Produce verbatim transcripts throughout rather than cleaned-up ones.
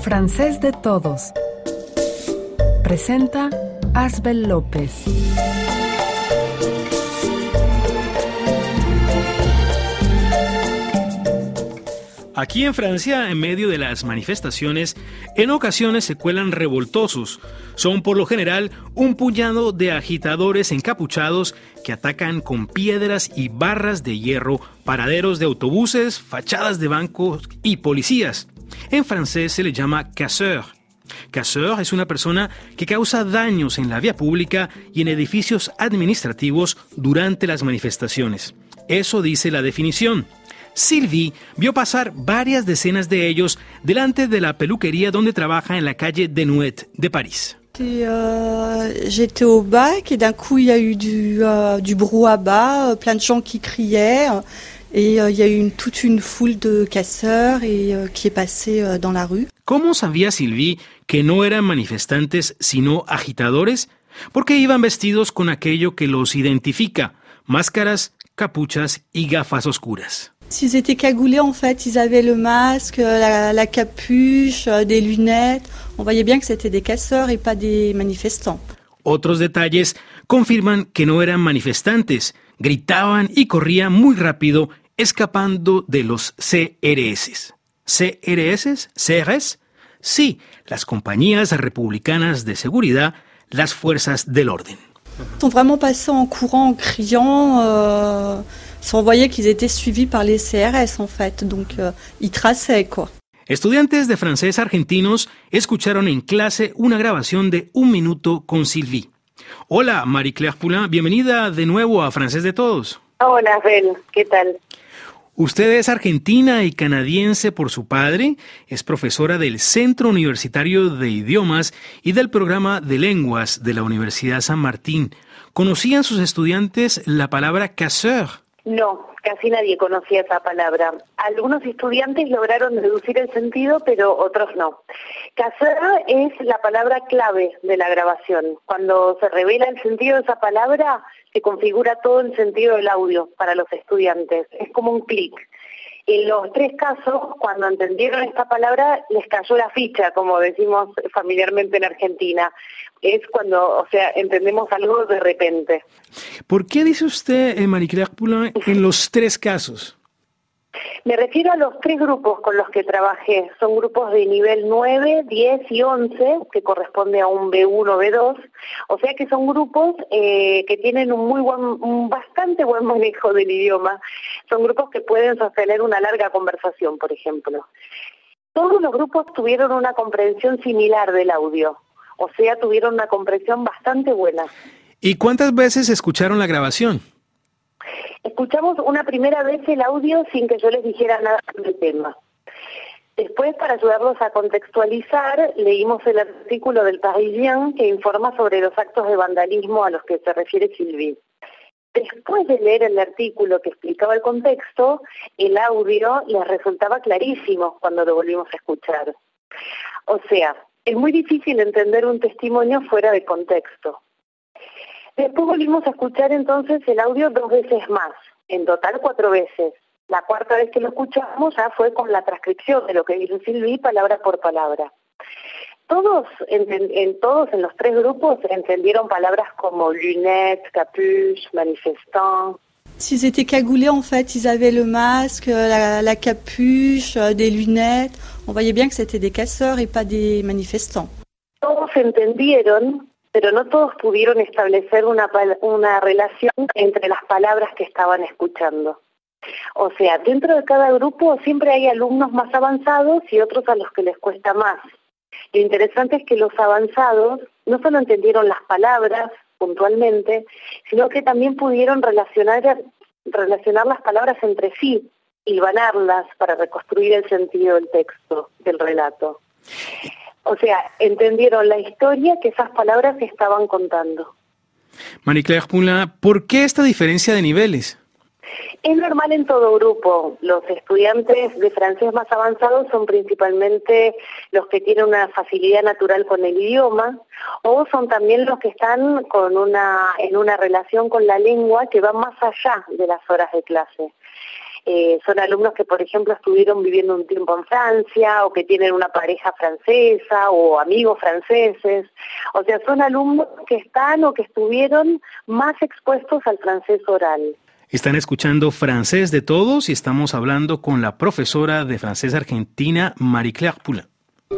Francés de Todos. Presenta Asbel López. Aquí en Francia, en medio de las manifestaciones, en ocasiones se cuelan revoltosos. Son por lo general un puñado de agitadores encapuchados que atacan con piedras y barras de hierro paraderos de autobuses, fachadas de bancos y policías. En francés se le llama casseur. Casseur es una persona que causa daños en la vía pública y en edificios administrativos durante las manifestaciones. Eso dice la definición. Sylvie vio pasar varias decenas de ellos delante de la peluquería donde trabaja en la calle Desnouettes de París. Et euh, j'étais au bac et d'un coup il y a eu du, euh, du brouhaha, euh, plein de gens qui criaient et euh, il y a eu une, toute une foule de casseurs et, euh, qui est passée euh, dans la rue. ¿Cómo sabía Sylvie que no eran manifestantes sino agitadores? Porque iban vestidos con aquello que los identifica, máscaras, capuchas y gafas oscuras. S'ils étaient cagoulés, en fait, ils avaient le masque, la, la capuche, des lunettes. On voyait bien que c'était des casseurs et pas des manifestants. Otros detalles confirman que no eran manifestantes. Gritaban y corrían muy rápido, escapando de los C R S. ¿C R S? ¿C R S? Sí, las compañías republicanas de seguridad, las fuerzas del orden. Ils sont vraiment passés en courant, en criant... Euh... On voyait qu'ils étaient suivis par les C R S, en fait, donc euh, ils traçaient, quoi. Estudiantes de francés argentinos escucharon en clase una grabación de un minuto con Sylvie. Hola, Marie-Claire Poulain, bienvenida de nuevo a Francés de Todos. Hola, Abel, ¿qué tal? Usted es argentina y canadiense por su padre, es profesora del Centro Universitario de Idiomas y del Programa de Lenguas de la Universidad San Martín. ¿Conocían sus estudiantes la palabra casseur? No, casi nadie conocía esa palabra. Algunos estudiantes lograron deducir el sentido, pero otros no. Casseur es la palabra clave de la grabación. Cuando se revela el sentido de esa palabra, se configura todo el sentido del audio para los estudiantes. Es como un clic. En los tres casos, cuando entendieron esta palabra, les cayó la ficha, como decimos familiarmente en Argentina. Es cuando, o sea, entendemos algo de repente. ¿Por qué dice usted, eh, Marie-Claire Poulain, en los tres casos? Me refiero a los tres grupos con los que trabajé. Son grupos de nivel nueve, diez y once, que corresponde a un B uno, B dos. O sea que son grupos eh, que tienen un muy buen, un bastante buen manejo del idioma. Son grupos que pueden sostener una larga conversación, por ejemplo. Todos los grupos tuvieron una comprensión similar del audio. O sea, tuvieron una comprensión bastante buena. ¿Y cuántas veces escucharon la grabación? Escuchamos una primera vez el audio sin que yo les dijera nada del tema. Después, para ayudarlos a contextualizar, leímos el artículo del Parisien que informa sobre los actos de vandalismo a los que se refiere Sylvie. Después de leer el artículo que explicaba el contexto, el audio les resultaba clarísimo cuando lo volvimos a escuchar. O sea, es muy difícil entender un testimonio fuera de contexto. Después volvimos a escuchar entonces el audio dos veces más, en total cuatro veces. La cuarta vez que lo escuchamos ya fue con la transcripción de lo que dice Sylvie, palabra por palabra. Todos, en, en todos, en los tres grupos, entendieron palabras como lunettes, capuche, manifestant. S'ils étaient cagoulés, en fait, ils avaient le masque, la, la capuche, des lunettes. On voyait bien que c'était des casseurs et pas des manifestants. Todos entendieron, pero no todos pudieron establecer una, una relación entre las palabras que estaban escuchando. O sea, dentro de cada grupo siempre hay alumnos más avanzados y otros a los que les cuesta más. Lo interesante es que los avanzados no solo entendieron las palabras puntualmente, sino que también pudieron relacionar, relacionar las palabras entre sí, hilvanarlas para reconstruir el sentido del texto, del relato. O sea, entendieron la historia que esas palabras estaban contando. Marie-Claire Poulain, ¿por qué esta diferencia de niveles? Es normal en todo grupo. Los estudiantes de francés más avanzados son principalmente los que tienen una facilidad natural con el idioma, o son también los que están con una en una relación con la lengua que va más allá de las horas de clase. Eh, son alumnos que, por ejemplo, estuvieron viviendo un tiempo en Francia o que tienen una pareja francesa o amigos franceses. O sea, son alumnos que están o que estuvieron más expuestos al francés oral. Están escuchando Francés de Todos y estamos hablando con la profesora de francés argentina Marie-Claire Poulain.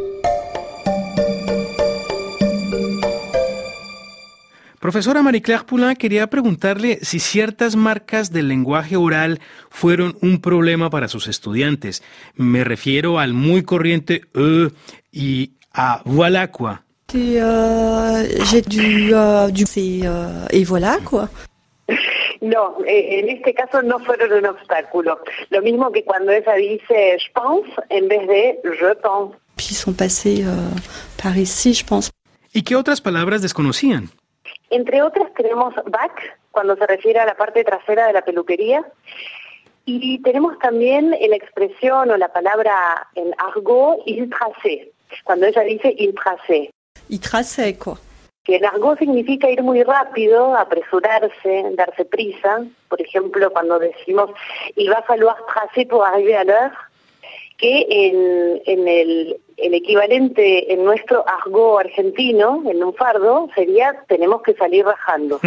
Profesora Marie-Claire Poulain, quería preguntarle si ciertas marcas del lenguaje oral fueron un problema para sus estudiantes. Me refiero al muy corriente E y a voilà quoi. Et, euh, j'ai du, euh, du c'est, euh, et voilà quoi. No, eh, en este caso no fueron un obstáculo. Lo mismo que cuando ella dice je pense en vez de je pense. Puis ils sont passés euh, par ici, je pense. ¿Y qué otras palabras desconocían? Entre otras tenemos bac, cuando se refiere a la parte trasera de la peluquería. Y tenemos también la expresión o la palabra en argot, il tracé, cuando ella dice il tracé. Ils traçaient quoi. Que en argot significa ir muy rápido, apresurarse, darse prisa. Por ejemplo, cuando decimos il va falloir tracer pour arriver à l'heure, que en, en el, el equivalente en nuestro argot argentino, en un fardo, sería tenemos que salir rajando.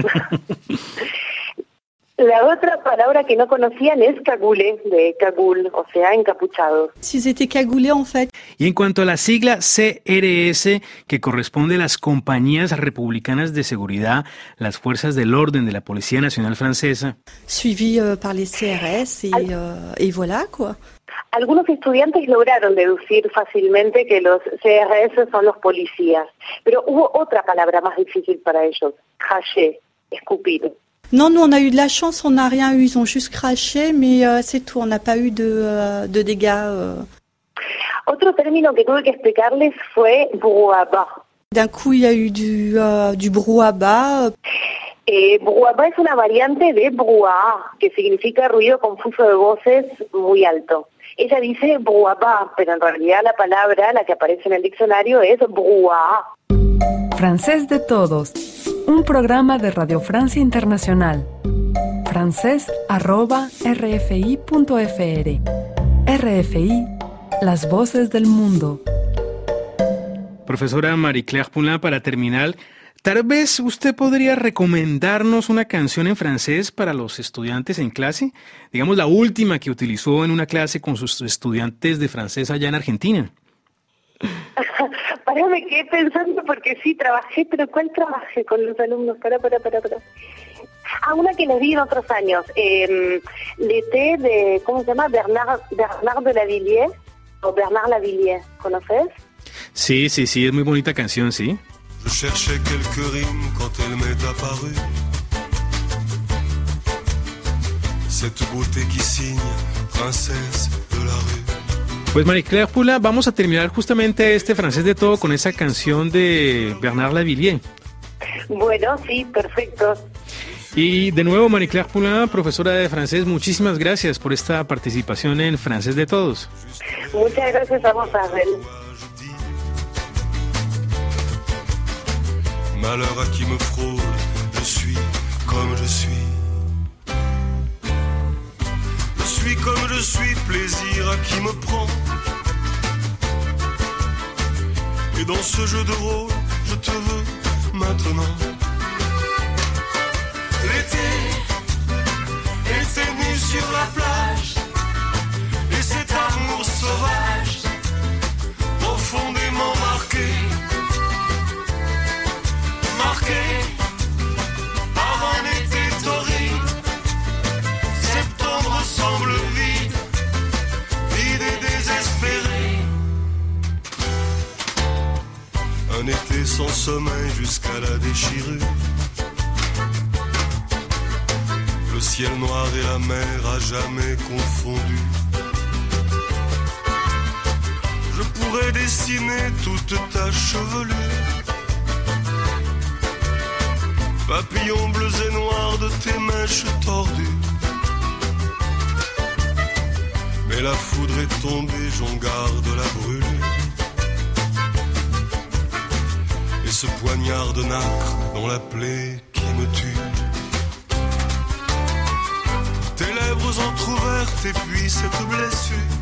La otra palabra que no conocían es cagoule, de cagoule, o sea, encapuchados. S'ils étaient cagoulés en fait. Y en cuanto a la sigla C R S, que corresponde a las compañías republicanas de seguridad, las fuerzas del orden de la Policía Nacional Francesa. Suivis euh, par les C R S et, euh, et voilà quoi. Algunos estudiantes lograron deducir fácilmente que los C R S son los policías, pero hubo otra palabra más difícil para ellos, cracher, escupir. Non, nous on a eu de la chance, on n'a rien eu, ils ont juste craché, mais euh, c'est tout, on n'a pas eu de, euh, de dégâts. Euh. Otro término que tuve que explicarles fue brouhaha. D'un coup, il y a eu du, euh, du brouhaha. Eh, brouhaha es una variante de brouhaha, que significa ruido confuso de voces muy alto. Ella dice brouhaha, pero en realidad la palabra, la que aparece en el diccionario, es brouhaha. Francés de Todos, un programa de Radio Francia Internacional. Francés arroba rfi punto fr. R F I, las voces del mundo. Profesora Marie-Claire Poulain, para terminar, tal vez usted podría recomendarnos una canción en francés para los estudiantes en clase, digamos la última que utilizó en una clase con sus estudiantes de francés allá en Argentina. Pará, me quedé pensando porque sí, trabajé, pero ¿cuál trabajé con los alumnos? Pará, pará, pará, pará. Ah, una que les di en otros años, eh, L'été de, ¿cómo se llama? Bernard, Bernard de Lavilliers, o Bernard Lavilliers, ¿conoces? Sí, sí, sí, es muy bonita canción, sí. Je cherchais quelques rimes quand elle m'est apparue. Cette beauté qui signe, princesse de la rue. Pues Marie-Claire Poulain, vamos a terminar justamente este francés de todo con esa canción de Bernard Lavilliers. Bueno, sí, perfecto. Y de nuevo, Marie-Claire Poulain, profesora de francés, muchísimas gracias por esta participación en Francés de Todos. Muchas gracias a vos, Abel. Malheur à qui me frôle, je suis comme je suis. Je suis comme je suis, plaisir à qui me prend. Et dans ce jeu de rôle, je te veux maintenant. L'été était nu sur la plage, et cet amour sauvage, profondément marqué, marqué par un été torride. Septembre semble vide, vide et désespéré. Un été sans sommeil jusqu'à la déchirure. Le ciel noir et la mer à jamais confondus. Je pourrais dessiner toute ta chevelure, papillons bleus et noirs de tes mèches tordues. Mais la foudre est tombée, j'en garde la brûlure. Et ce poignard de nacre dans la plaie qui me tue. Tes lèvres choses entr'ouvertes et puis cette blessure